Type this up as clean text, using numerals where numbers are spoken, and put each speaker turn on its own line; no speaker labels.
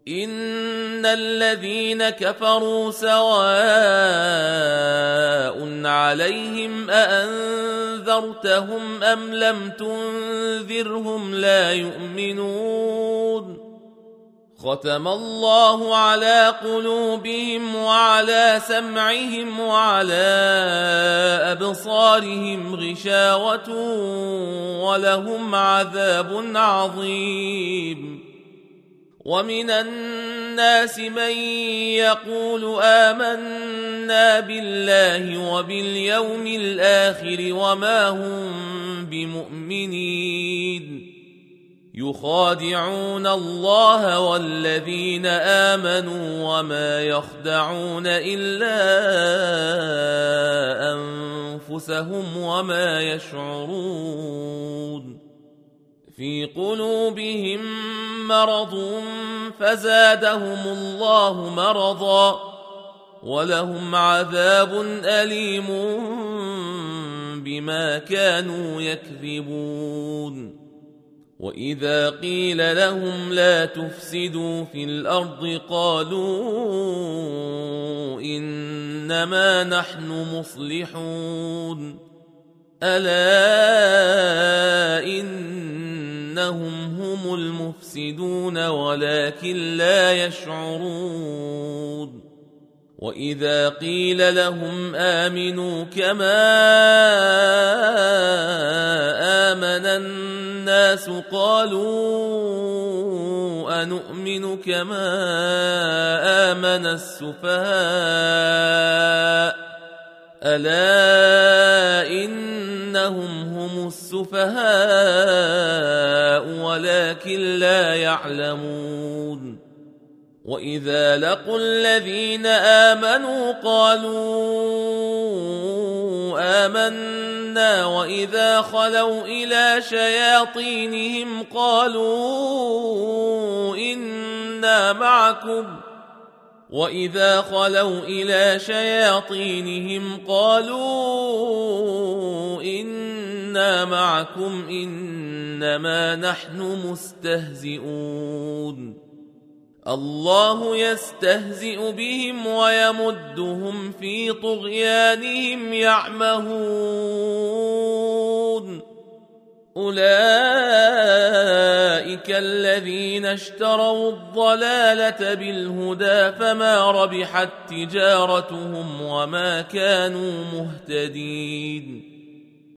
إن الذين كفروا سواء عليهم أأنذرتهم أم لم تنذرهم لا يؤمنون ختم الله على قلوبهم وعلى سمعهم وعلى أبصارهم غشاوة ولهم عذاب عظيم ومن الناس من يقول آمنا بالله وباليوم الآخر وما هم بمؤمنين يخادعون الله والذين آمنوا وما يخدعون إلا أنفسهم وما يشعرون في قلوبهم مرض فزادهم الله مرضا ولهم عذاب أليم بما كانوا يكذبون وإذا قيل لهم لا تفسدوا في الأرض قالوا إنما نحن مصلحون ألا إنهم هم المفسدون ولكن لا يشعرون وإذا قيل لهم آمنوا كما آمن الناس قالوا أنؤمن كما آمن السفهاء ألا إنهم هم السفهاء ولكن لا يعلمون وإذا لقوا الذين آمنوا قالوا آمنا وإذا خلوا إلى شياطينهم قالوا إنا معكم وإذا خلوا إلى شياطينهم قالوا إنا معكم إنما نحن مستهزئون الله يستهزئ بهم ويمدهم في طغيانهم يعمهون أولئك الذين اشتروا الضلالة بالهدى فما ربحت تجارتهم وما كانوا مهتدين